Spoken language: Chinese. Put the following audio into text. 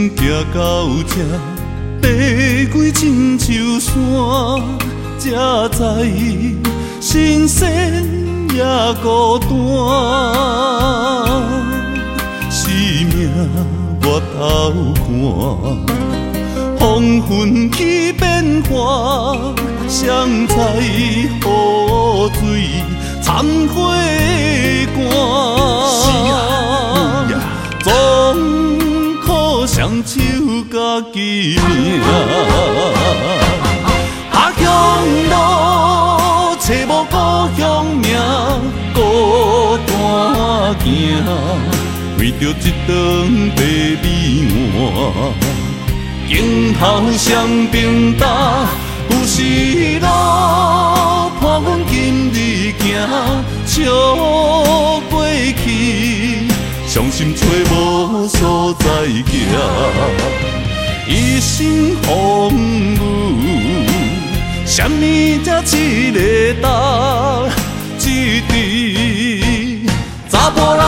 行到这，爬过亲像山，才知新鲜也孤单。生命我头看，黄昏起变化，谁知雨水残花干。总可双手家己命。下乡路，找无故乡名，孤单行，为着一顿白米碗。今后双平搭，有时路伴阮今日行，笑过去，伤心找无所在行。一生风雨，什么才一个答？一滴查甫人。